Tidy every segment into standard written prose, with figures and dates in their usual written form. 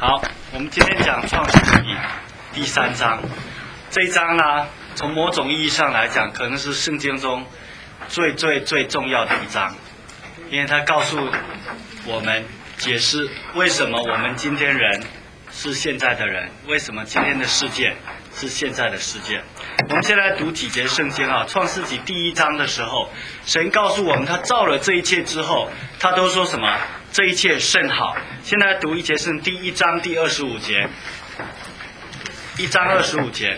好，我们今天讲创世纪第3章。这一章呢，从某种意义上来讲，可能是圣经中最重要的一章，因为它告诉我们解释为什么我们今天人是现在的人，为什么今天的世界是现在的世界。我们先来读几节圣经啊，创世纪第1章的时候，神告诉我们他造了这一切之后，他都说什么？这一切甚好。现在读一节圣第1章第25节，1章25节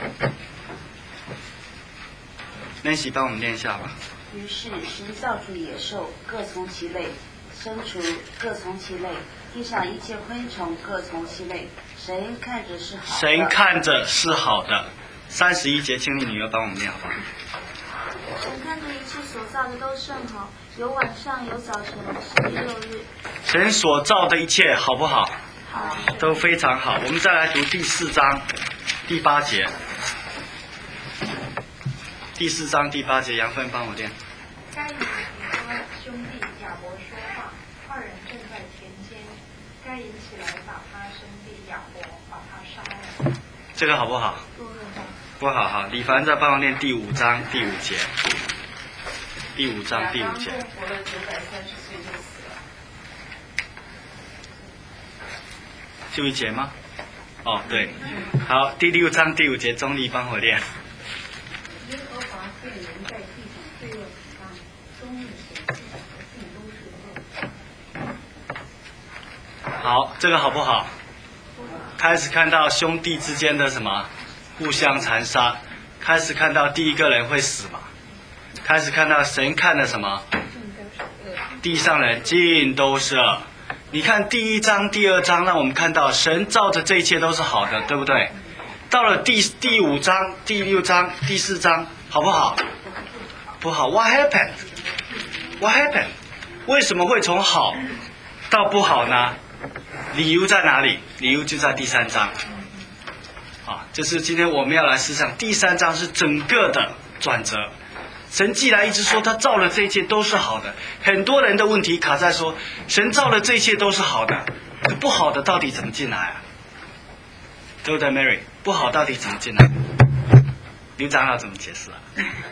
，Nancy帮我们念一下吧。 于是神造出野兽，各从其类；牲畜各从其类；地上一切昆虫各从其类。神看着是好的。 神看着是好的。31节，请你女儿帮我们念好不好？ 神看着一切所造的都甚好，有晚上有早晨，是第6日。 神所造的一切好不好？ 好， 都非常好。我们再来读第4章第8节。第4章第8节，杨芬帮我念。 该隐和兄弟亚伯说话，二人正在田间。该隐起来把他兄弟亚伯把他杀了。 这个好不好？不好哈。李凡再帮我念第5章第5节。第5章第5节。 亚当活了930岁就死了。 就一节吗？哦，对。好，第6章第5节，钟丽帮我念。 耶和华对人在地上罪恶很大，终日嫌弃的尽都是恶。 好，这个好不好？开始看到兄弟之间的什么互相残杀，开始看到第一个人会死嘛，开始看到神看的什么，地上人尽都是恶。你看第1章第2章让我们看到神造的这一切都是好的，对不对？到了第5章第6章第4章好不好？不好。 What happened? What happened? 为什么会从好到不好呢？理由在哪里？理由就在第3章。这是今天我们要来思想。第3章是整个的转折。神既然一直说他造了这一切都是好的，很多人的问题卡在说神造了这一切都是好的，可不好的到底怎么进来啊？对不对 ，Mary？ 不好到底怎么进来？刘长老怎么解释啊？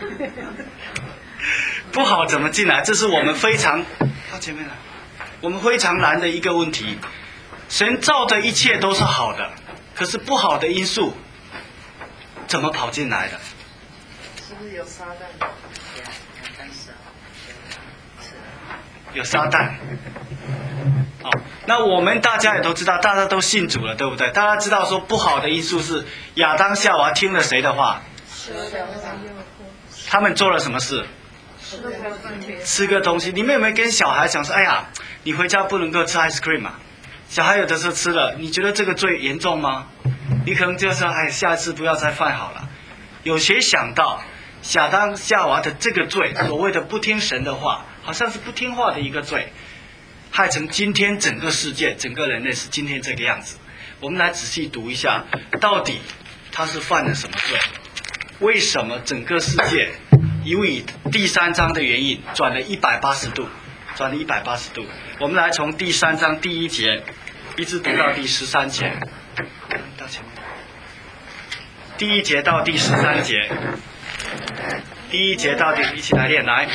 不好怎么进来？这是我们非常到前面来，我们非常难的一个问题。神造的一切都是好的，可是不好的因素怎么跑进来的？ 是不是有撒旦？ 有撒旦。那我们大家也都知道，大家都信主了，对不对？大家知道说不好的因素是亚当夏娃听了谁的话？他们做了什么事？吃个东西。你们有没有跟小孩讲说，哎呀，你回家不能够吃 ice cream 啊？小孩有的时候吃了，你觉得这个罪严重吗？你可能就说，哎，下次不要再犯好了。有谁想到亚当夏娃的这个罪，所谓的不听神的话，好像是不听话的一个罪，害成今天整个世界、整个人类是今天这个样子。我们来仔细读一下，到底他是犯了什么罪？为什么整个世界因为第3章的原因转了180度？转了180度。我们来从第3章第1节一直读到第13节，到前面。第1节到第13节，第1节到第一起来念来。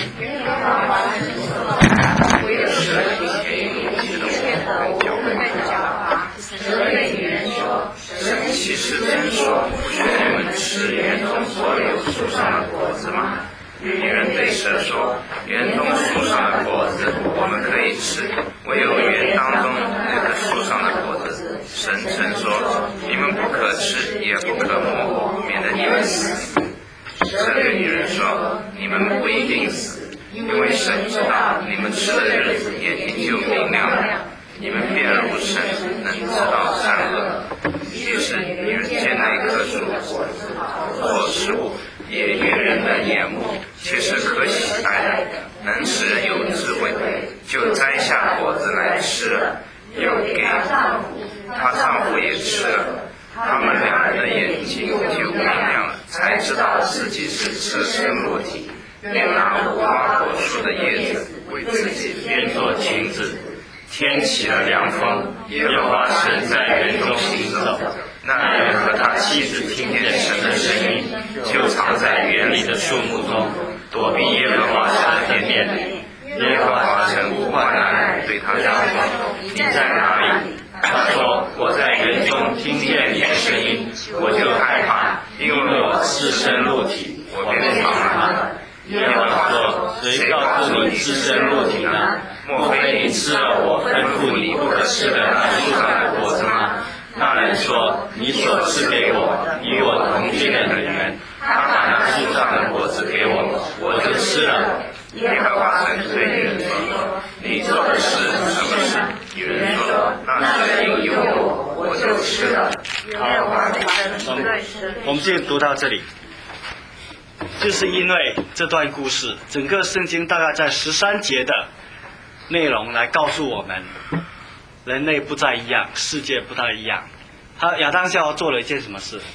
蛇对女人说：“神岂是真说，不许你们吃园中所有树上的果子吗？”女人对蛇说：“园中树上的果子我们可以吃，唯有园当中那棵树上的果子，神曾说，你们不可吃，也不可摸，免得你们死。”蛇对女人说：“你们不一定死，因为神知道你们吃的日子也挺就明亮了。你们便如神，能知道善恶。于是女人见那棵树做食物，也悦人的眼目，且是可喜爱的，能使人有智慧，就摘下果子来吃了，又给她丈夫也吃了。他们2人的眼睛就明亮了，才知道自己是赤身裸体，便拿无花果树的叶子为自己编做裙子。天起了凉风，耶和华神在园中妻子听见神的声音，就藏在园里的树木中，躲避耶和华神的天面。耶和华神呼唤男人，对他讲说：你在哪里？他说：我在园中听见你的声音，我就害怕，因为我赤身露体，我便藏了。耶和华说：谁告诉你赤身露体呢？莫非你吃了我吩咐你不可吃的那树上的果子吗？那人说：你所赐给我与我同居的女人，她把那树上的果子给我，我就吃了。耶和华神对女人说：你做的是什么事？女人说：那神引诱我，我就吃了。耶和华我们就读到这里，就是因为这段故事，整个圣经大概在13节的内容来告诉我们，人类不再一样，世界不太一样。亚当夏娃做了一件什么事？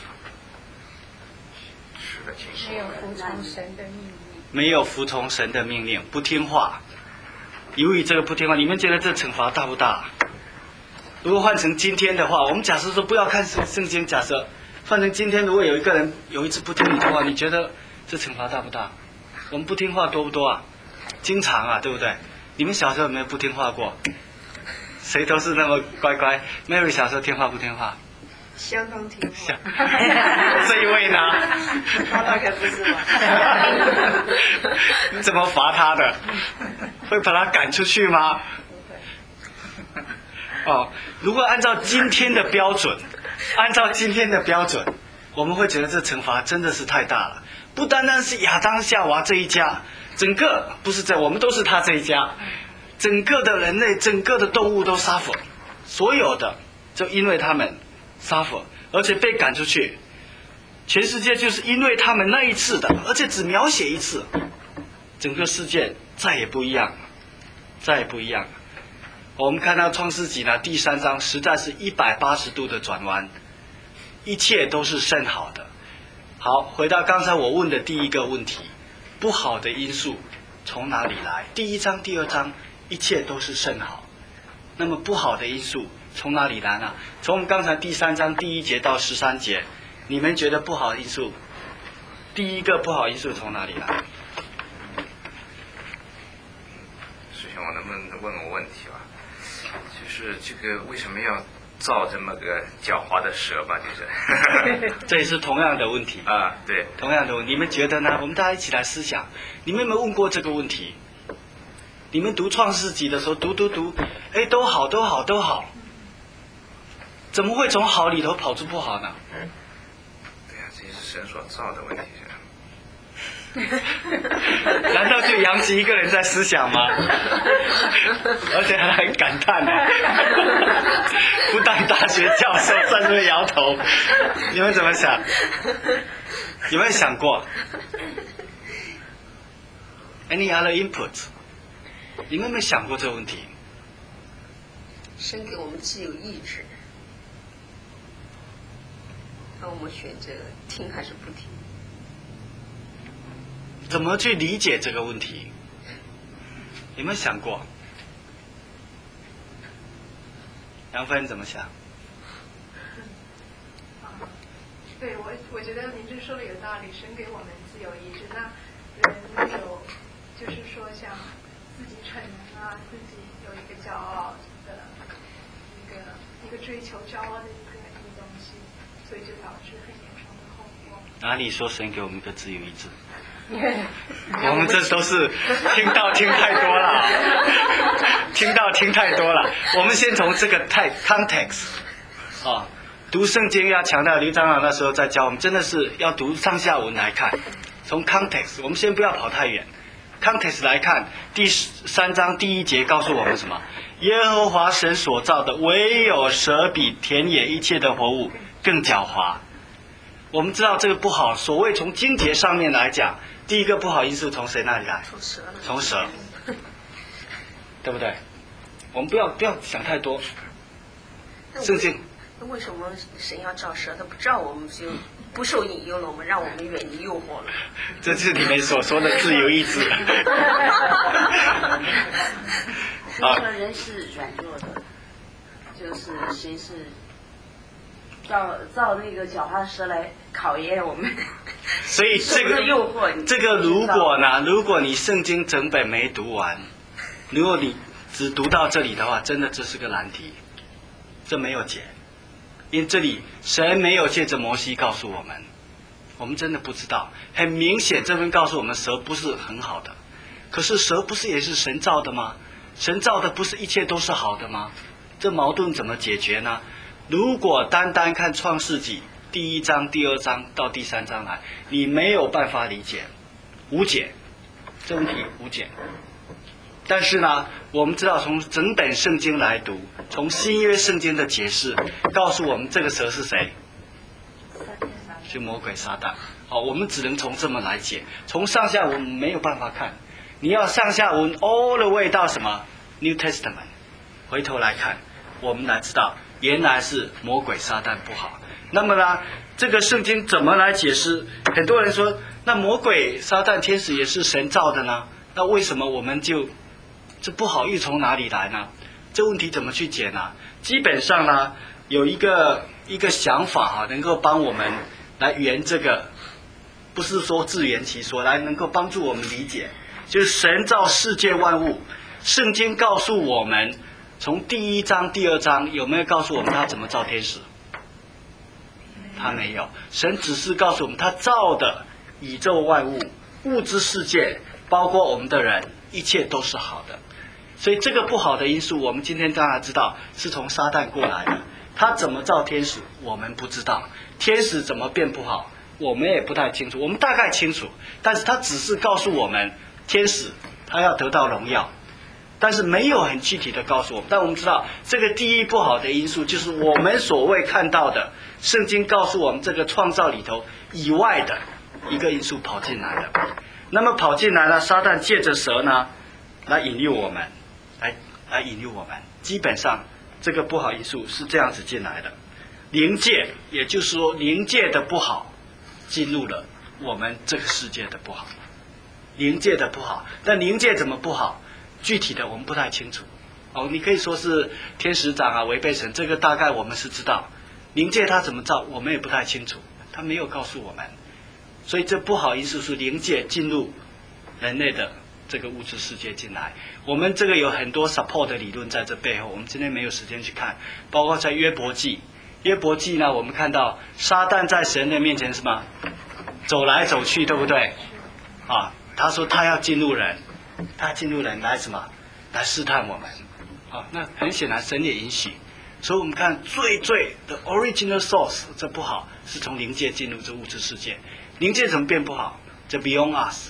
没有服从神的命令。 没有服从神的命令，不听话。由于这个不听话，你们觉得这惩罚大不大？如果换成今天的话，我们假设说不要看圣经，假设换成今天，如果有一个人有一次不听你的话，你觉得这惩罚大不大？我们不听话多不多啊？经常啊，对不对？你们小时候有没有不听话过？谁都是那么乖乖。Mary 小时候听话不听话？ 相当听话。 这一位呢？ 他大概不是吧？ 你怎么罚他的？会把他赶出去吗？哦，如果按照今天的标准，我们会觉得这惩罚真的是太大了。不单单是亚当夏娃这一家，整个不是我们都是他这一家，整个的人类，整个的动物都 suffer， 所有的就因为他们 suffer， 而且被赶出去。全世界就是因为他们那一次的，而且只描写一次，整个世界再也不一样了，再也不一样了。我们看到创世纪呢第3章，实在是180度的转弯，一切都是甚好的。好，回到刚才我问的第一个问题，不好的因素从哪里来？第1章、第2章一切都是甚好，那么不好的因素从哪里来呢？从我们刚才第3章第1节到13节，你们觉得不好的因素，第一个不好因素从哪里来？ 师兄，我能不能问个问题吧？就是这个为什么要造这么个狡猾的蛇吧？就是这也是同样的问题啊，对， 同样的问题，你们觉得呢？我们大家一起来思想，你们有没有问过这个问题？你们读创世纪的时候，读，哎，都好，怎么会从好里头跑出不好呢？ 对呀，这是神所造的问题。 难道就杨吉一个人在思想吗？而且还很感叹呢。复旦大学教授在那边摇头。你们怎么想？有没有想过 ？Any other input？ 你们有没有想过这个问题？ 神给我们自由意志，让我们选择听还是不听。 怎么去理解这个问题？有没有想过？杨芬怎么想？ 对，我觉得您这说的有道理，神给我们自由意志，那人有就是说像自己逞能啊，自己有一个骄傲的一个追求骄傲的一个东西，所以就导致很严重的后果。 哪里说神给我们一个自由意志？我们这都是听太多了，听太多了。我们先从这个context 啊，读圣经要强调，刘长老那时候在教我们，真的是要读上下文来看。从 context， 我们先不要跑太远。context 来看，第3章第1节告诉我们什么？耶和华神所造的，唯有蛇比田野一切的活物更狡猾。我们知道这个不好，所谓从经节上面来讲，第一个不好因素从谁那里来？从蛇，对不对？我们不要想太多。圣经。 那为什么神要造蛇？他不造我们就不受引诱了，我们让我们远离诱惑了。 这是你们所说的自由意志。 所以说人是软弱的，就是谁是造那个狡猾蛇来考验我们。 所以这个诱惑， 这个如果呢，如果你圣经整本没读完，如果你只读到这里的话，真的这是个难题，这没有解，因为这里神没有借着摩西告诉我们，我们真的不知道。很明显，这边告诉我们蛇不是很好的，可是蛇不是也是神造的吗？神造的不是一切都是好的吗？这矛盾怎么解决呢？如果单单看创世纪第1章、第2章到第3章来，你没有办法理解，无解，这问题无解。但是呢，我们知道从整本圣经来读，从新约圣经的解释告诉我们这个蛇是谁，是魔鬼撒旦。好，我们只能从这么来解，从上下文没有办法看，你要上下文 all the way 到什么 New Testament 回头来看，我们来知道原来是魔鬼撒旦不好。那么呢，这个圣经怎么来解释？很多人说，那魔鬼撒旦天使也是神造的呢，那为什么我们就这不好又从哪里来呢？这问题怎么去解呢？基本上呢，有一个想法能够帮我们来圆这个，不是说自圆其说，来能够帮助我们理解，就是神造世界万物。圣经告诉我们，从第1章、第2章有没有告诉我们他怎么造天使？他没有，神只是告诉我们他造的宇宙万物、物质世界，包括我们的人，一切都是好的。所以这个不好的因素，我们今天当然知道是从撒旦过来的。他怎么造天使，我们不知道；天使怎么变不好，我们也不太清楚。我们大概清楚，但是他只是告诉我们，天使他要得到荣耀，但是没有很具体的告诉我们。但我们知道，这个第一不好的因素，就是我们所谓看到的，圣经告诉我们这个创造里头以外的一个因素跑进来了。那么跑进来了，撒旦借着蛇呢，来引诱我们，来引诱我们。基本上这个不好因素是这样子进来的，灵界，也就是说灵界的不好进入了我们这个世界的不好，灵界的不好。但灵界怎么不好，具体的我们不太清楚。你可以说是天使长违背神，这个大概我们是知道。灵界他怎么造，我们也不太清楚，他没有告诉我们。所以这不好因素是灵界进入人类的这个物质世界进来。我们这个有很多 support 的理论在这背后，我们今天没有时间去看。包括在约伯记呢，我们看到撒旦在神的面前什么走来走去，对不对？他说他要进入人，来什么来试探我们。那很显然神也允许。所以我们看最的 original source， 这不好是从灵界进入这物质世界。灵界怎么变不好？这 beyond us，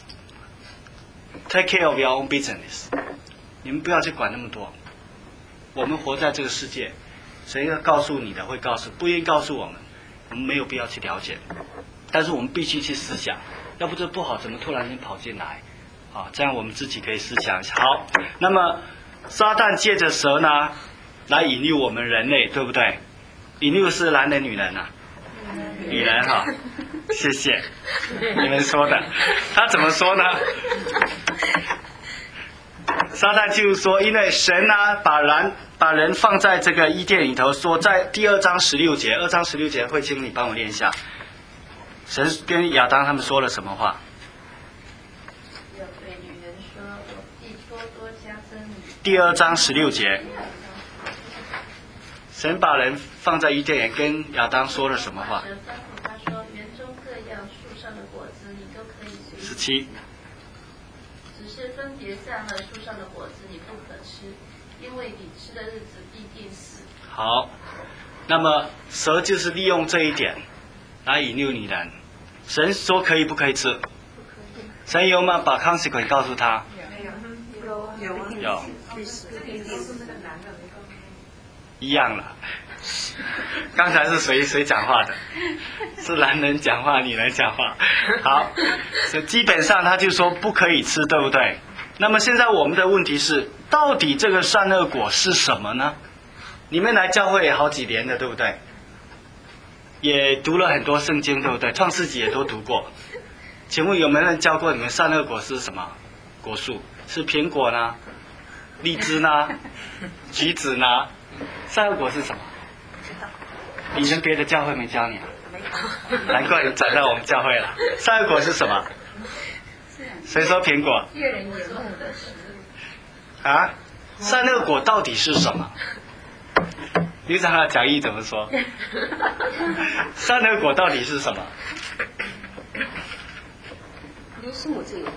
take care of your own business， 你们不要去管那么多。我们活在这个世界，谁要告诉你的会告诉，不愿意告诉我们，我们没有必要去了解。但是我们必须去思想，要不这不好怎么突然间跑进来？这样我们自己可以思想一下。好，那么撒旦借着蛇呢，来引诱我们人类，对不对？引诱是男人女人啊？女人哈，谢谢你们说的。他怎么说呢？撒旦就是说，因为神呢把人放在这个伊甸里头，说在第2章16节，2章16节，慧清你帮我念一下。神跟亚当他们说了什么话？ 要对女人说，我必多多加增你。 第2章16节。神把人放在伊甸园，跟亚当说了什么话？ 神吩咐他说：“园中各样树上的果子，你都可以随 17。 只是分别善恶树上的果子，你不可吃，因为你吃的日子必定死。” 好，那么蛇就是利用这一点来引诱女人。神说可以不可以吃？神有吗？把 consequence 告诉他。有。一样了。刚才是谁讲话的？是男人讲话，女人讲话。好，所以基本上他就说不可以吃，对不对？那么现在我们的问题是，到底这个善恶果是什么呢？你们来教会好几年了，对不对？也读了很多圣经，对不对？创世纪也都读过。请问有没有人教过你们善恶果是什么果树？是苹果呢？荔枝呢？橘子呢？善恶果是什么？ 以前别的教会没教你啊？ 没有。 难怪你转到我们教会了。善恶果是什么？谁说苹果？ 悦人眼目的食物。 啊？善恶果到底是什么？你想想讲义怎么说？善恶果到底是什么？ 刘师母这个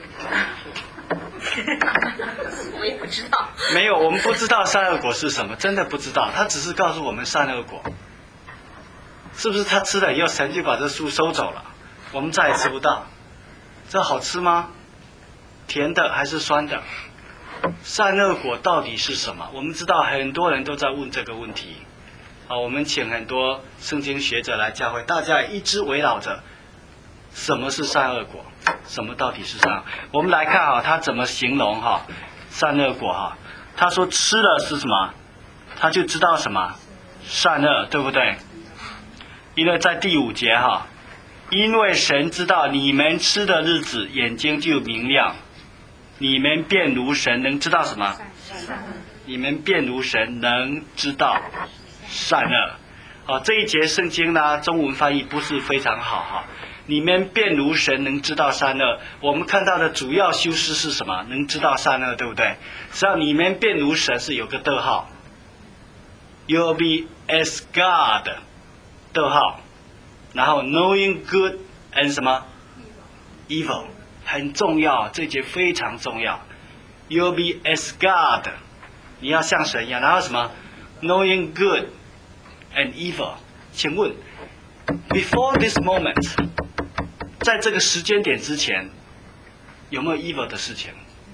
我也不知道。 没有，我们不知道善恶果是什么，真的不知道。他只是告诉我们善恶果，是不是他吃了以后神就把这树收走了，我们再也吃不到？这好吃吗？甜的还是酸的？善恶果到底是什么？我们知道很多人都在问这个问题。我们请很多圣经学者来教会，大家一直围绕着什么是善恶果，什么到底是善恶。我们来看他怎么形容善恶果他说吃了是什么？他就知道什么善恶，对不对？因为在第5节因为神知道你们吃的日子眼睛就明亮，你们便如神能知道什么？你们便如神能知道善恶。这一节圣经呢，中文翻译不是非常好你们便如神能知道善恶。我们看到的主要修饰是什么？能知道善恶，对不对？实际上你们便如神是有个逗号 ，You'll be as God， 逗号，然后 knowing good and 什么 evil， 很重要，这节非常重要。You'll be as God， 你要像神一样，然后什么 knowing good and evil。请问 before this moment， 在这个时间点之前，有没有 evil 的事情？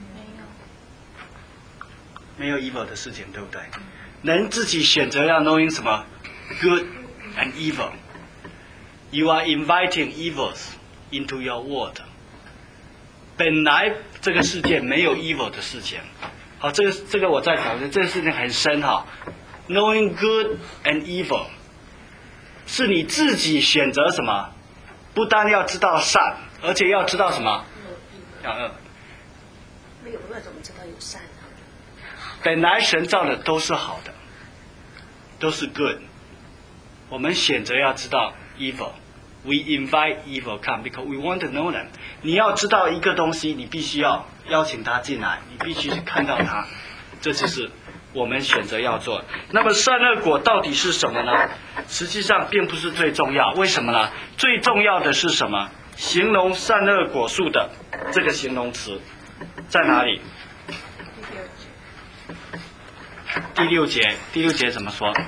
没有 evil 的事情，对不对？能自己选择要 knowing 什么 good and evil。You are inviting evils into your world。本来这个世界没有 evil 的事情。好，这个我再讲一次，这个事情很深Knowing good and evil， 是你自己选择什么？不但要知道善，而且要知道什么？要恶。 没有恶怎么知道有善呢？ 本来神造的都是好的，都是 good。我们选择要知道 evil。We invite evil come because we want to know them。你要知道一个东西，你必须要邀请他进来，你必须去看到他，这就是我们选择要做。那么善恶果到底是什么呢？实际上并不是最重要，为什么呢？最重要的是什么？形容善恶果树的这个形容词在哪里？第六节，第六节怎么说？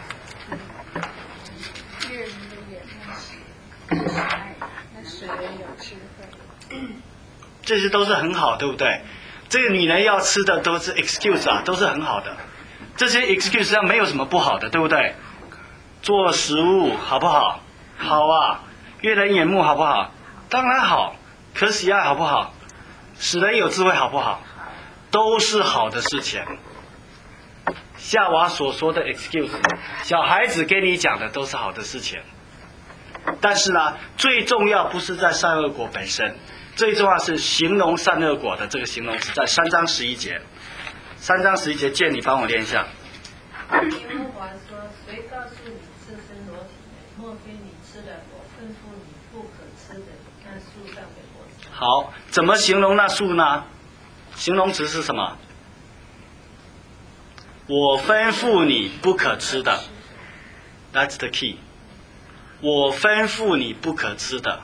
悦人的眼目是爱，那使人有智慧。 这些都是很好，对不对？这个女人要吃的都是 excuse 都是很好的。这些 excuse 上没有什么不好的，对不对？做食物好不好？好啊。悦人眼目好不好？当然好。可喜爱好不好？使人有智慧好不好？都是好的事情。夏娃所说的 excuse， 小孩子给你讲的都是好的事情。但是呢，最重要不是在善恶果本身，最重要是形容善恶果的这个形容词，在3章11节。3章11节，建你帮我念一下。 耶和华说：“谁告诉你赤身裸体的？莫非你吃了我吩咐你不可吃的那树上的果子？” 好，怎么形容那树呢？形容词是什么？我吩咐你不可吃的 ，That's the key。我吩咐你不可吃的，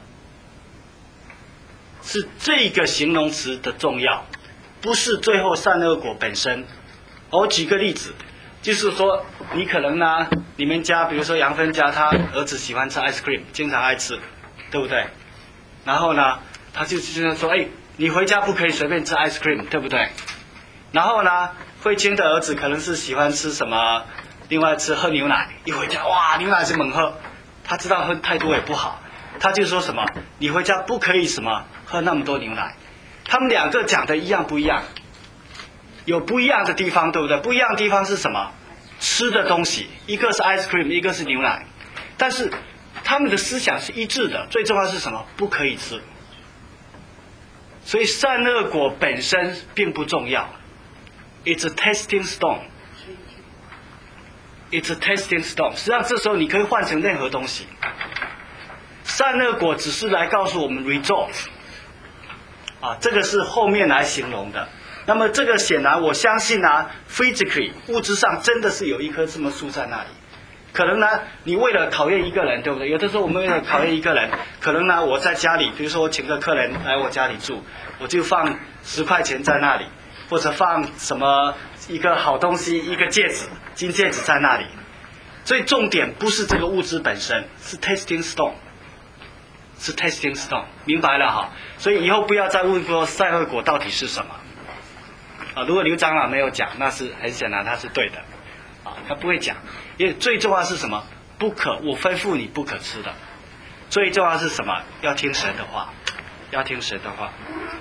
是这个形容词的重要，不是最后善恶果本身。我举个例子，就是说你可能呢，你们家比如说杨芬家，他儿子喜欢吃 ice cream， 经常爱吃，对不对？然后呢，他就说，你回家不可以随便吃 ice cream， 对不对？然后呢，慧清的儿子可能是喜欢吃什么，另外喝牛奶，一回家哇，牛奶是猛喝，他知道喝太多也不好，他就说什么，你回家不可以什么喝那么多牛奶。他们两个讲的一样不一样？有不一样的地方，对不对？不一样的地方是什么？吃的东西，一个是 ice cream， 一个是牛奶，但是他们的思想是一致的。最重要是什么？不可以吃。所以善恶果本身并不重要 ，It's a testing stone。 It's a testing stone。实际上这时候你可以换成任何东西。善恶果只是来告诉我们 result。这个是后面来形容的。那么这个显然我相信physically 物质上真的是有一棵这么树在那里。可能呢，你为了考验一个人，对不对？有的时候我们为了考验一个人，可能呢，我在家里，比如说我请个客人来我家里住，我就放10块钱在那里，或者放什么一个好东西，一个戒指，金戒指在那里。所以重点不是这个物质本身，是 testing stone， 是 testing stone， 明白了哈？所以以后不要再问说善恶果到底是什么。如果刘长老没有讲，那是很显然他是对的，他不会讲，因为最重要是什么？不可，我吩咐你不可吃的。最重要是什么？要听神的话，要听神的话。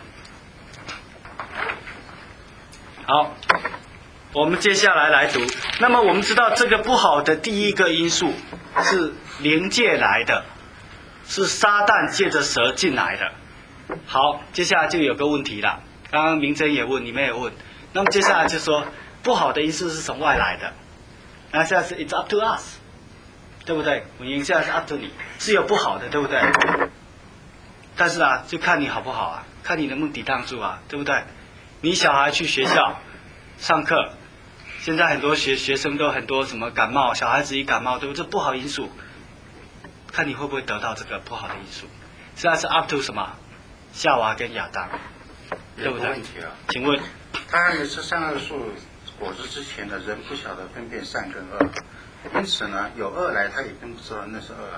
好，我们接下来读。那么我们知道这个不好的第一个因素是灵界来的，是撒旦借着蛇进来的。好，接下来就有个问题了。刚刚明真也问，你们也问。那么接下来就说不好的因素是从外来的。那现在是 it's up to us， 对不对？我们现在是 up to 你，是有不好的，对不对？但是就看你好不好看你能不能抵挡住对不对？你小孩去学校上课，现在很多学生都很多什么感冒，小孩子一感冒，对不对？这不好因素，看你会不会得到这个不好的因素。现在是 up to 什么？夏娃跟亚当，对不对？ 问题请问， 他还没吃善恶树果子之前的人不晓得分辨善跟恶，因此呢，有恶来，他也并不知道那是恶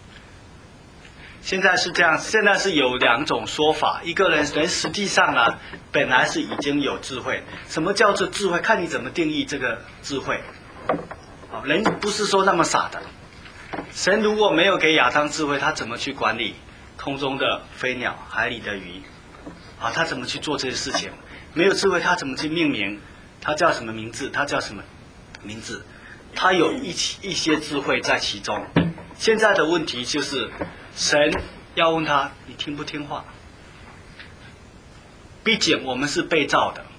现在是这样，现在是有2种说法。一个人实际上本来是已经有智慧。什么叫做智慧？看你怎么定义这个智慧。人不是说那么傻的。神如果没有给亚当智慧，他怎么去管理空中的飞鸟、海里的鱼？他怎么去做这些事情？没有智慧，他怎么去命名？他叫什么名字？他叫什么名字？他有一些智慧在其中。现在的问题就是，神要问他，你听不听话？毕竟我们是被造的，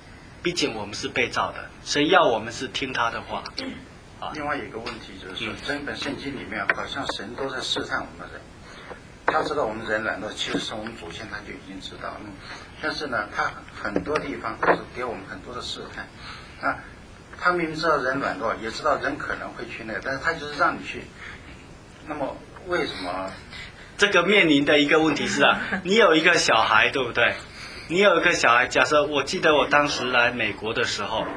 神要我们是听他的话。 另外有一个问题就是说，整本圣经里面好像神都在试探我们人。他知道我们人懒惰，其实是我们祖先他就已经知道了。但是呢，他很多地方都是给我们很多的试探。他明明知道人软弱，也知道人可能会去那个，但是他就是让你去。那么为什么？ 这个面临的一个问题是你有一个小孩，对不对？你有一个小孩，假设我记得我当时来美国的时候，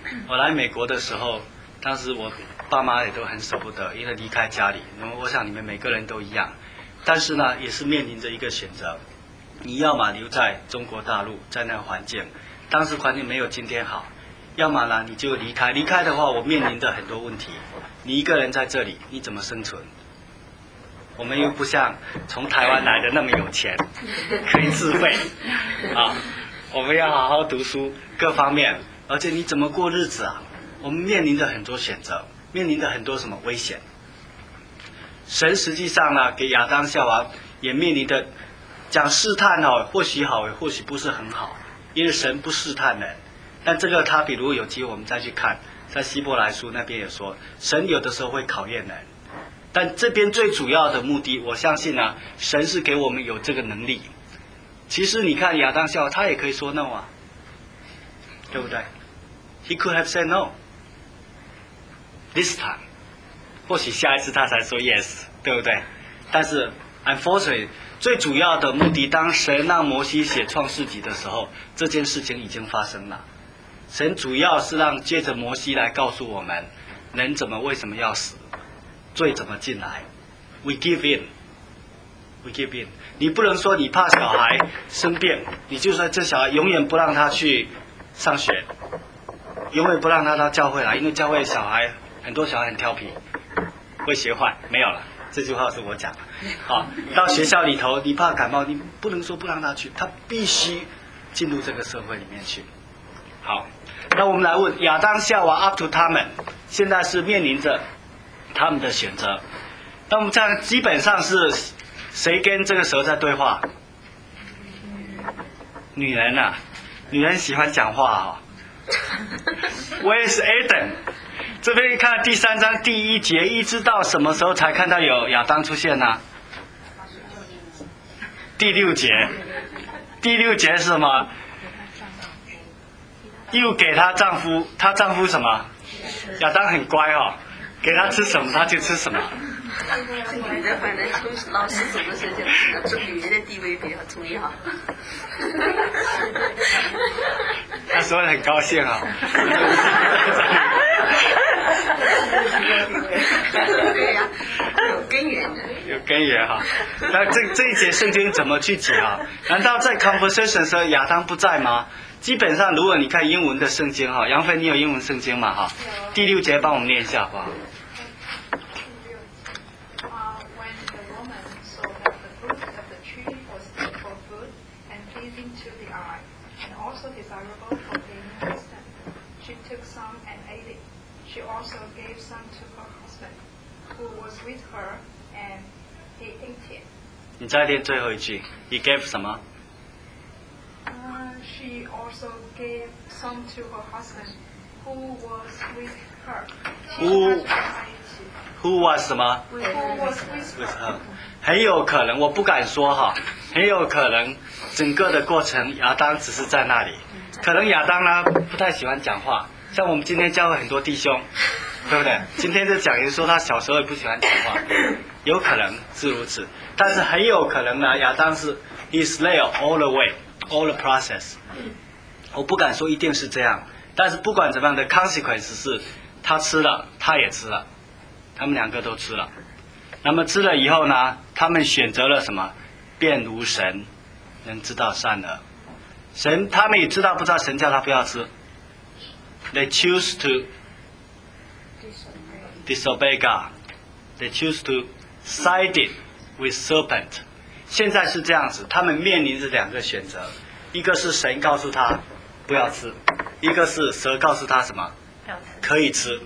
当时我爸妈也都很舍不得，因为离开家里。我想你们每个人都一样，但是呢，也是面临着一个选择，你要么留在中国大陆，在那个环境，当时环境没有今天好，要么呢你就离开。离开的话，我面临着很多问题。你一个人在这里，你怎么生存？我们又不像从台湾来的那么有钱，可以自费我们要好好读书，各方面，而且你怎么过日子我们面临着很多选择，面临着很多什么危险。神实际上呢，给亚当夏娃也面临着讲试探或许好，或许不是很好，因为神不试探人。但这个他比如有机会我们再去看，在希伯来书那边也说，神有的时候会考验人。但这边最主要的目的，我相信神是给我们有这个能力。其实你看亚当夏娃，他也可以说 no 对不对？ He could have said no this time， 或许下一次他才说 yes， 对不对？但是 unfortunately， 最主要的目的，当神让摩西写创世纪的时候，这件事情已经发生了。神主要是让借着摩西来告诉我们，人为什么要死，罪怎么进来。 We give in， 你不能说你怕小孩生病，你就说这小孩永远不让他去上学，永远不让他到教会来，因为教会很多小孩很调皮，会学坏。没有了，这句话是我讲的。到学校里头，你怕感冒，你不能说不让他去，他必须进入这个社会里面去。好，那我们来问亚当夏娃 up to 他们，现在是面临着他们的选择。那我们这样基本上是谁跟这个蛇在对话？女人女人喜欢讲话Where is Adam？ 这边看第3章第1节，一直到什么时候才看到有亚当出现呢？第6节。第6节是什么？又给她丈夫，她丈夫什么？亚当很乖哦，给他吃什么他就吃什么。 这女的反正从老师怎么说就这女人的地位比较重要。 他说的很高兴啊。 对呀，有根源的。 有根源哈。那这一节圣经怎么去解啊？难道在 conversation 时候亚当不在吗？基本上如果你看英文的圣经哈，杨飞你有英文圣经吗哈？第6节帮我们念一下好不好 ？When the woman saw that the fruit of the tree was good for food and pleasing to the eye, and also desirable for gaining wisdom, she took some and ate it. She also gave some to her husband, who was with her, and he ate it. 你再念最后一句 ，He gave 什么 ？She also gave some to her husband, who was with her. Who was 什么 ？Who was with her? 很有可能，我不敢说哈，很有可能整个的过程亚当只是在那里。可能亚当呢不太喜欢讲话，像我们今天教会很多弟兄，对不对？今天就讲人说他小时候也不喜欢讲话，有可能是如此，但是很有可能呢，亚当是 he's there all the way。All the process， 我不敢说一定是这样，但是不管怎么样的 consequence 是，他吃了，他也吃了，他们2个都吃了。那么吃了以后呢，他们选择了什么？便如神，能知道善恶。神，他们也知道不知道神叫他不要吃。They choose to disobey God. They choose to side with serpent. 现在是这样子，他们面临着2个选择，一个是神告诉他不要吃，一个是蛇告诉他什么可以吃。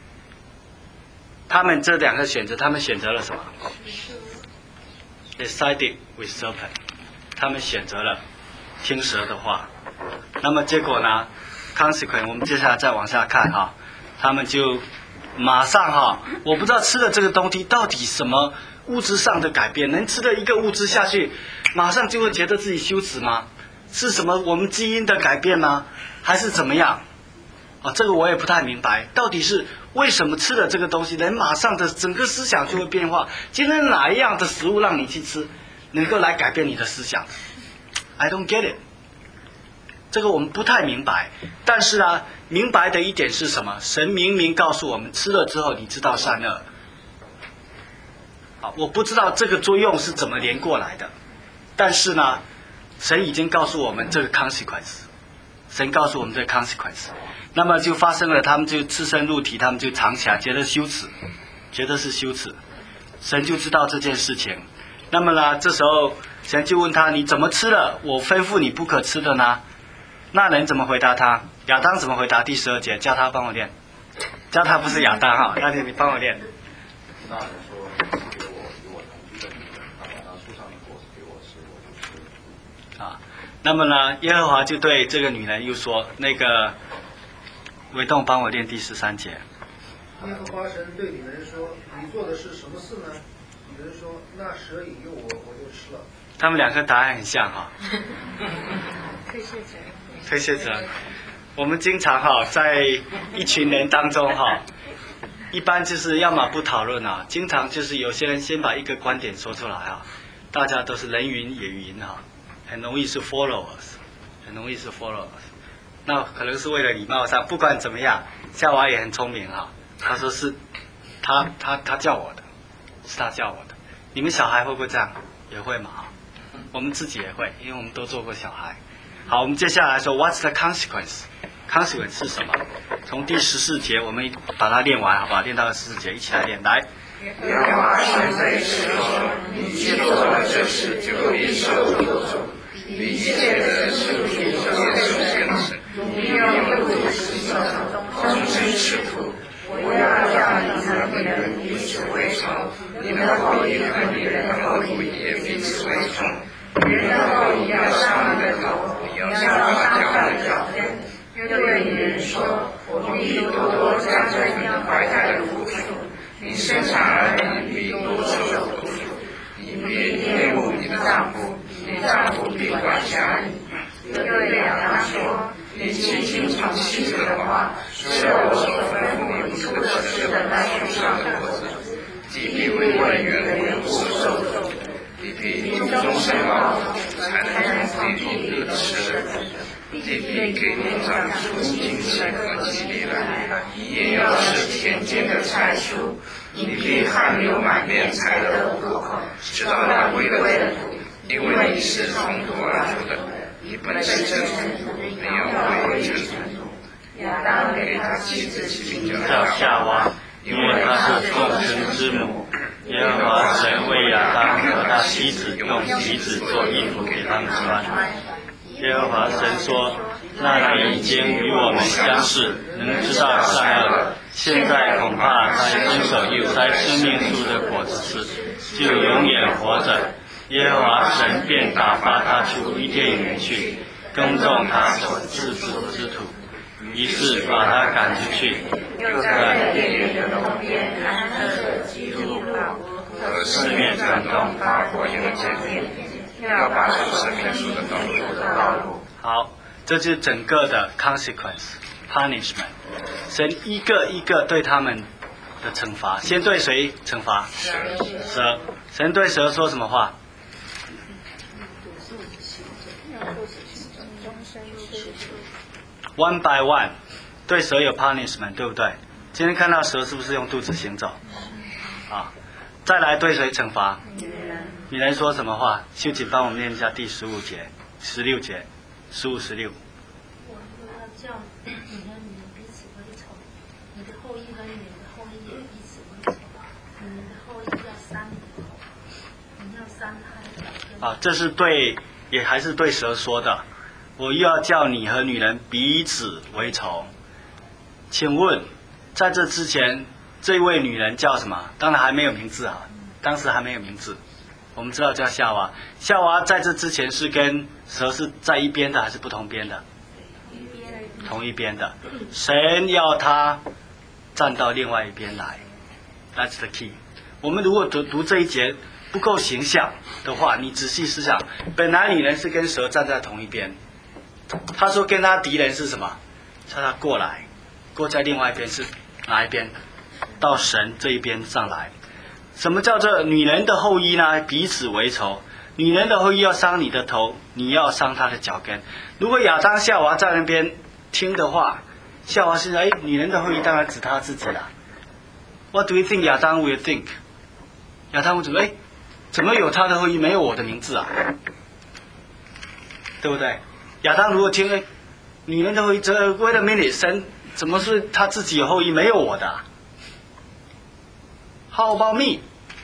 他们这2个选择，他们选择了什么 ？They sided with serpent， 他们选择了听蛇的话。那么结果呢 ？consequence， 我们接下来再往下看哈，他们就马上哈，我不知道吃了这个东西到底什么。物质上的改变，能吃的一个物质下去，马上就会觉得自己羞耻吗？是什么我们基因的改变吗？还是怎么样？这个我也不太明白，到底是为什么吃了这个东西，人马上的整个思想就会变化？今天哪一样的食物让你去吃，能够来改变你的思想 ？I don't get it。这个我们不太明白，但是啊，明白的一点是什么？神明明告诉我们，吃了之后你知道善恶。我不知道这个作用是怎么连过来的，但是呢，神已经告诉我们这个 consequence， 神告诉我们这个 consequence， 那么就发生了，他们就赤身露体，他们就藏起来，觉得羞耻，觉得是羞耻，神就知道这件事情。那么呢，这时候神就问他：你怎么吃了我吩咐你不可吃的呢？那人怎么回答他？亚当怎么回答？第12节，叫他帮我念，叫他不是亚当哈，那你帮我念。 那人说：给我与我同居的女人，她把那树上的果子给我吃，我就吃。 那么呢，耶和华就对这个女人又说：那个维动帮我念第13节。 耶和华神对女人说：你做的是什么事呢？女人说：那蛇引诱我，我就吃了。 他们2个答案很像哈。推卸责。我们经常哈在一群人当中哈，一般就是要么不讨论啊，经常就是有些人先把一个观点说出来啊，大家都是人云也云哈，很容易是 followers， 很容易是 followers。那可能是为了礼貌上，不管怎么样，夏娃也很聪明哈，他说是他叫我的，是他叫我的。你们小孩会不会这样？也会嘛哈，我们自己也会，因为我们都做过小孩。好，我们接下来说 What's the consequence？ consequence 是什么？从第14节我们把它练完，好不好？练到14节，一起来练。来。 耶和华神对蛇说：你既做了这事，就必受咒诅。你一切的食物皆受更深，你要用肚食上，终身吃土。我要叫你和别人彼此为仇，你的后裔和别人的后裔也彼此为仇。人的后裔要伤你的头，要伤他的脚跟。 又对女人说：我必多多加增你怀胎的苦楚，你生产儿女必多受苦楚，你必恋慕你的丈夫，你丈夫必管辖你。又对亚当说：你既听从妻子的话，吃了我所吩咐你不可吃的那树上的果子，你必为人的缘故受咒，你必终身劳苦，才能从地里得吃的。地必给你长出荆棘和蒺藜来，也要吃田间的菜蔬。你必汗流满面才得糊口，直到你归了土，因为你是从土而出的。你本是尘土，你要归尘土。亚当给他妻子起名叫夏娃，因为她是众生之母。耶和华神为亚当和他妻子用皮子做衣服给他们穿。耶和华神说：那人已经与我们相识，能知道善恶。现在恐怕他遵守在生命树的果子吃，就永远活着。耶和华神便打发他出伊甸园去，耕种他所自主之土。于是把他赶出去，又在伊甸园的东边安设基路和四面转动发火焰的剑殿，要把守生命树的道路。 好，这就是整个的 consequence punishment。神一个一个对他们的惩罚，先对谁惩罚？蛇。神对蛇说什么话？1 by 1，对蛇有 punishment， 对不对？今天看到蛇是不是用肚子行走？啊，再来对谁惩罚？女人说什么话？秀锦帮我们念一下第15节、16节、15、16。 我要叫你和女人彼此为仇，你的后裔和女人的后裔也彼此为仇，你们的后裔要伤你的口，你要伤他的脚跟。 这是对，也还是对蛇说的。我又要叫你和女人彼此为仇。请问，在这之前，这位女人叫什么？当然还没有名字啊，当时还没有名字。我们知道叫夏娃。夏娃在这之前是跟蛇是在一边的，还是不同边的？同一边的。神要她站到另外一边来 ，That's the key。我们如果读这一节不够形象的话，你仔细思想，本来女人是跟蛇站在同一边。他说跟他敌人是什么？叫他过来，过在另外一边是哪一边？到神这一边上来。什么叫做女人的后裔呢？彼此为仇。女人的后裔要伤你的头，你要伤她的脚跟。如果亚当夏娃在那边听的话，夏娃是女人的后裔当然指她自己了。What do you think 亚当 will think？ 亚当会觉得怎么有他的后裔没有我的名字啊？对不对？亚当如果听女人的后裔，wait a minute， 神怎么是他自己有后裔没有我的啊？How about me？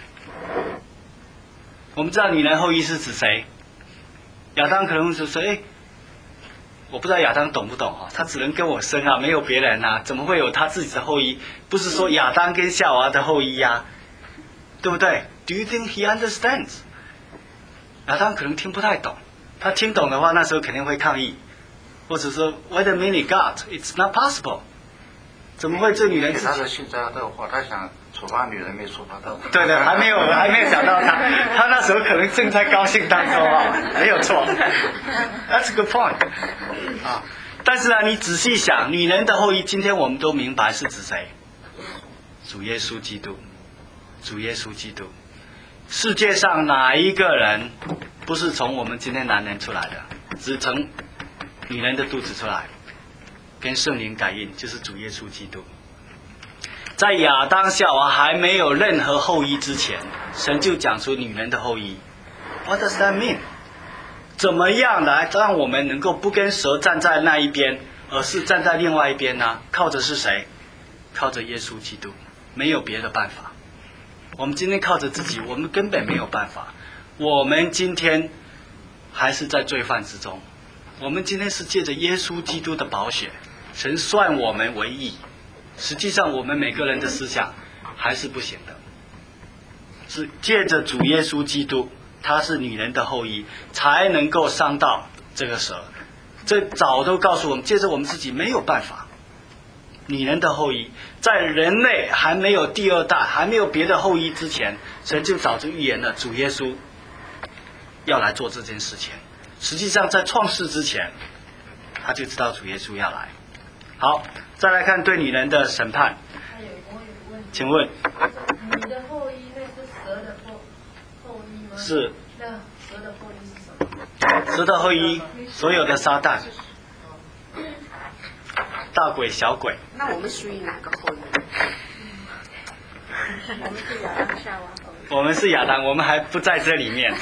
我们知道女人后裔是指谁？亚当可能会说我不知道亚当懂不懂啊？他只能跟我生啊，没有别人啊，怎么会有他自己的后裔？不是说亚当跟夏娃的后裔啊，对不对 ？Do you think he understands？ 亚当可能听不太懂。他听懂的话，那时候肯定会抗议，或者说 Wait a minute, God, it's not possible。怎么会这女人自己？ 他的幸灾乐祸，他想处罚女人没处罚到。 对对，还没有想到他那时候可能正在高兴当中啊，没有错。That's a good point。但是呢，你仔细想，女人的后裔，今天我们都明白是指谁？主耶稣基督。主耶稣基督。世界上哪一个人不是从我们今天男人出来的？只从女人的肚子出来，跟圣灵感应，就是主耶稣基督。在亚当夏娃还没有任何后裔之前，神就讲出女人的后裔。What does that mean？ 怎么样来让我们能够不跟蛇站在那一边，而是站在另外一边呢？靠着是谁？靠着耶稣基督，没有别的办法。我们今天靠着自己，我们根本没有办法。我们今天还是在罪犯之中。我们今天是借着耶稣基督的宝血，神算我们为义。实际上我们每个人的思想还是不行的，是借着主耶稣基督，他是女人的后裔，才能够伤到这个蛇。 这早都告诉我们，接着我们自己没有办法。女人的后裔，在人类还没有第二代，还没有别的后裔之前，神就早就预言了主耶稣要来做这件事情。实际上在创世之前，他就知道主耶稣要来。好，再来看对女人的审判。请问， 你的后裔那是蛇的后裔吗？ 是。 那蛇的后裔是什么？ 蛇的后裔，所有的撒旦，大鬼小鬼。 那我们属于哪个后裔？ 我们是亚当夏娃后裔。 我们是亚当，我们还不在这里面。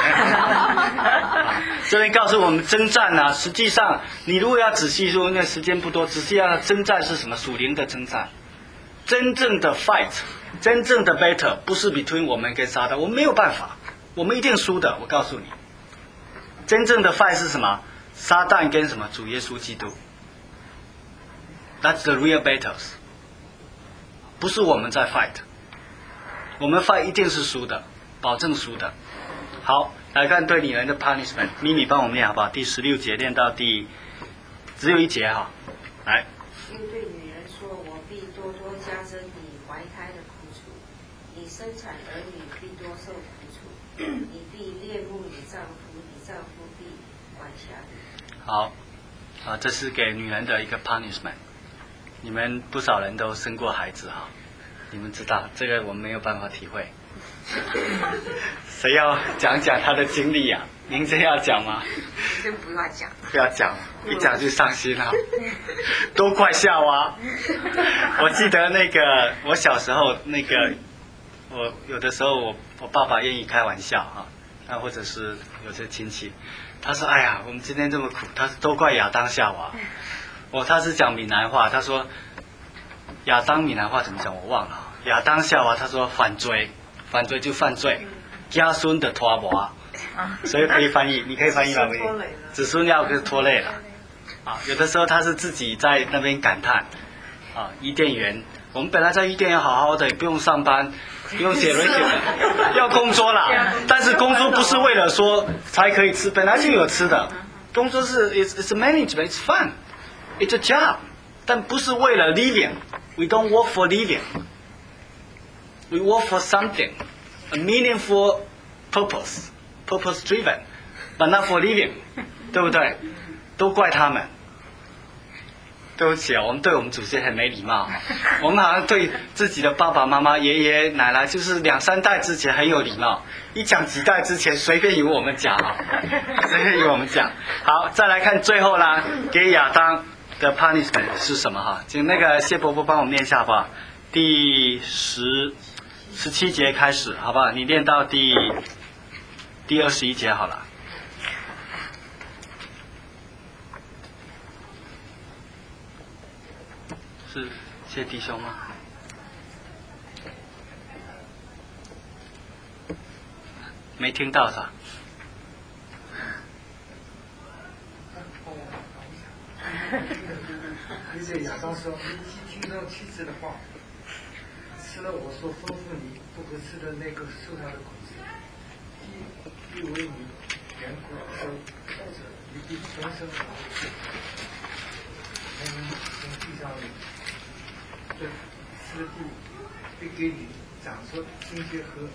这边告诉我们征战呢，实际上你如果要仔细说，那时间不多，仔细要征战是什么？属灵的征战。真正的 fight， 真正的 battle 不是 between 我们跟撒旦，我们没有办法，我们一定输的，我告诉你。真正的 fight 是什么？撒旦跟什么？主耶稣基督。That's the real battles。不是我们在 fight， 我们 fight 一定是输的，保证输的。好，来看对女人的 punishment， 咪咪帮我们念好不好？第16节念到只有一节哈，来。 又对女人说：“我必多多加增你怀胎的苦楚，你生产儿女必多受苦楚，你必恋慕你丈夫，你丈夫必管辖你。” 好，这是给女人的一个 punishment。你们不少人都生过孩子哈，你们知道这个我们没有办法体会。谁要讲讲他的经历呀？您真要讲吗？ 真不要讲。 不要讲，一讲就伤心了。都怪夏娃。我记得我小时候我有的时候我爸爸愿意开玩笑哈，或者是有些亲戚，他说：“哎呀，我们今天这么苦。”他说：“都怪亚当夏娃。”他是讲闽南话，他说亚当闽南话怎么讲我忘了。亚当夏娃他说犯罪就犯罪，家孙的拖磨，所以可以翻译，你可以翻译吗？子孙要拖累了有的时候他是自己在那边感叹伊甸园，我们本来在伊甸园好好的，也不用上班，不用写文学，要工作啦。但是工作不是为了说才可以吃，本来就有吃的。工作是 it's management, it's fun, it's a job， 但不是为了 living。We don't work for living. We work for something, a meaningful purpose, purpose driven, but not for living， 对不对？都怪他们。对不起我们对我们祖先很没礼貌。我们好像对自己的爸爸妈妈、爷爷奶奶，就是2、3代之前很有礼貌，一讲几代之前随便由我们讲随便由我们讲。好，再来看最后啦，给亚当的 punishment 是什么请谢伯伯帮我们念一下好不好？第17节开始好不好？你念到第21节好了。是谢弟兄吗？没听到是吧？ 亚当说：“你听从妻子的话，吃了我所吩咐你不可吃的那个树上的果子，必为你缘故受者，你必终生劳苦。从地上这吃地，必给你长出新鲜和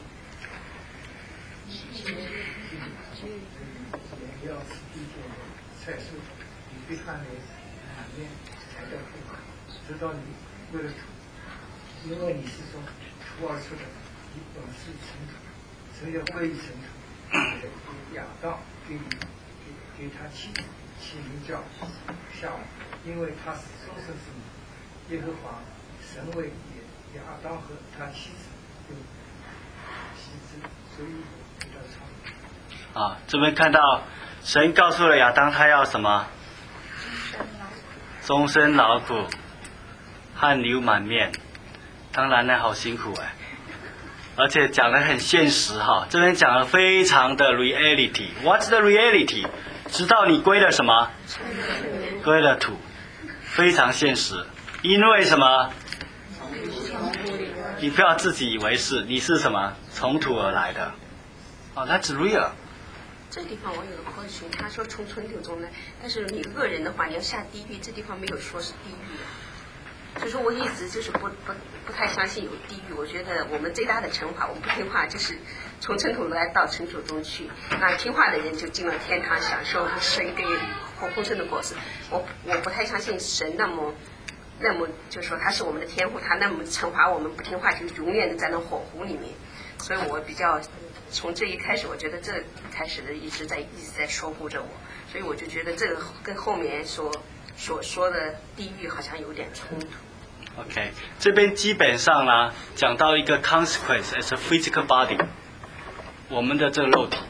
也要吃地界的菜蔬，你必汗流满面，才叫不可。直到你为了土，因为你是从土而出的，你本是尘土，谁要归于尘土？亚当给他妻子起名叫夏娃，因为他是收生之母。耶和华神为亚当和他妻子有妻子，所以给他创。 这边看到神告诉了亚当，他要什么？终身劳苦，汗流满面。当然呢，好辛苦而且讲得很现实这边讲得非常的 reality。What's the reality？ 直到你归了什么？归了土，非常现实。因为什么？你不要自己以为是，你是什么？从土而来的。That's real。 这地方我有个 question， 他说从尘土中来，但是你恶人的话你要下地狱，这地方没有说是地狱啊。所以说我一直就是不太相信有地狱。我觉得我们最大的惩罚，我们不听话就是从尘土来到尘土中去，那听话的人就进了天堂，享受神给丰盛的果实。我不太相信神那么就是说他是我们的天父，他那么惩罚我们不听话，就永远的在那火湖里面。所以我比较从这一开始，我觉得这开始的一直在说服着我，所以我就觉得这个跟后面所说的地狱好像有点冲突。 OK， 这边基本上呢讲到一个 consequence as a physical body， 我们的这个肉体。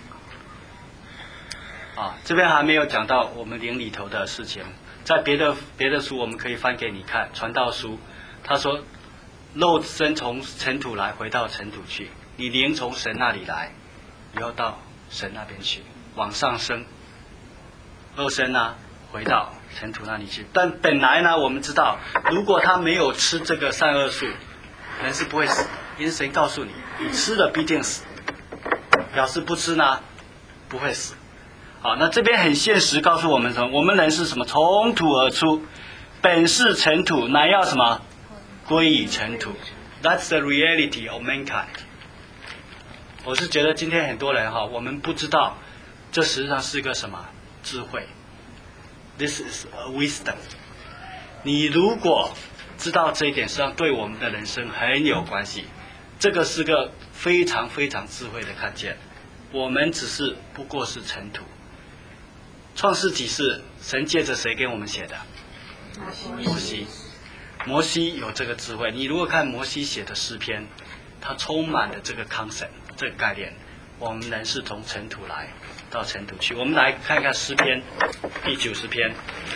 这边还没有讲到我们灵里头的事情，在别的书我们可以翻给你看，传道书，他说肉身从尘土来，回到尘土去，你灵从神那里来，以后到神那边去，往上升，肉身呢回到尘土那里去。但本来呢我们知道，如果他没有吃这个善恶树，人是不会死，因为神告诉你，你吃了必定死，表示不吃呢不会死。好，那这边很现实告诉我们什么？我们人是什么？从土而出，本是尘土，乃要什么？归于尘土。That's the reality of mankind。我是觉得今天很多人我们不知道，这实际上是个什么智慧 ？This is a wisdom。你如果知道这一点，实际上对我们的人生很有关系。这个是个非常非常智慧的看见。我们只是不过是尘土。创世纪是神借着谁给我们写的？摩西。摩西有这个智慧。你如果看摩西写的诗篇，它充满了这个 concept， 这个概念。我们人是从尘土来，到尘土去。我们来看看诗篇第90篇。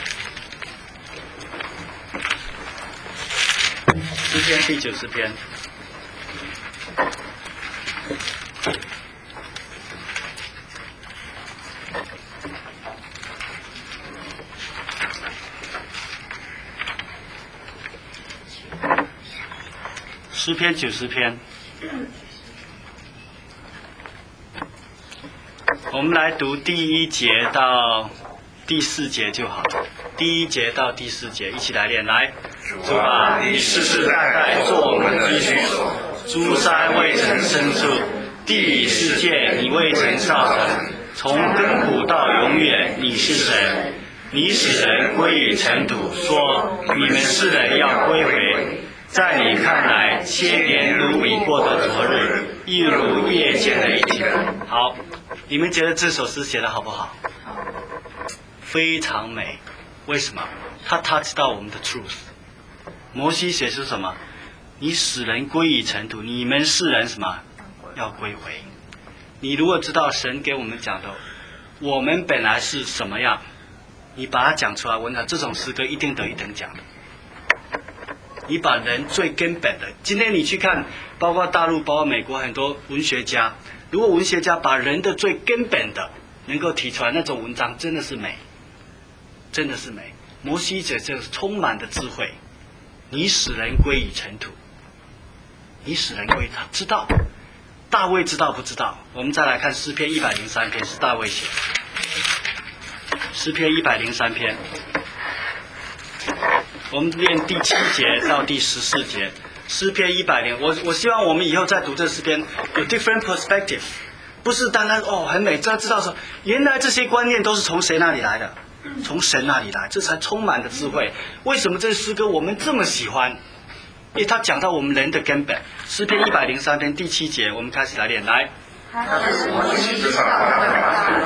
诗篇第90篇。诗篇90篇，我们来读第1节到第4节就好了。第1节到第4节，一起来念。来， 主啊，你世世代代做我们的居所，诸山未曾生出，地理世界你未曾造成，从亘古到永远，你是神。你使人归于尘土，说你们世人要归回。在你看来，千年如已过的昨日，一如夜间的一天。 好，你们觉得这首诗写得好不好？非常美。为什么？他 touch 到我们的 truth。摩西写出什么？你使人归于尘土，你们世人什么？要归回。你如果知道神给我们讲的，我们本来是什么样，你把它讲出来，我讲这种诗歌一定得1等奖。你把人最根本的，今天你去看，包括大陆，包括美国很多文学家，如果文学家把人的最根本的能够提出来，那种文章真的是美，真的是美。摩西者就是充满的智慧，你使人归于尘土，你使人归，他知道。大卫知道不知道？我们再来看诗篇103篇，是大卫写的。诗篇103篇。我们念第7节到第14节，诗篇100，我希望我们以后再读这诗篇有 different perspective， 不是单单很美，知道说原来这些观念都是从谁那里来的，从神那里来，这才充满了智慧。为什么这诗歌我们这么喜欢？因为它讲到我们人的根本。诗篇103篇第7节，我们开始来念。来， 他是摩西知道他的法度，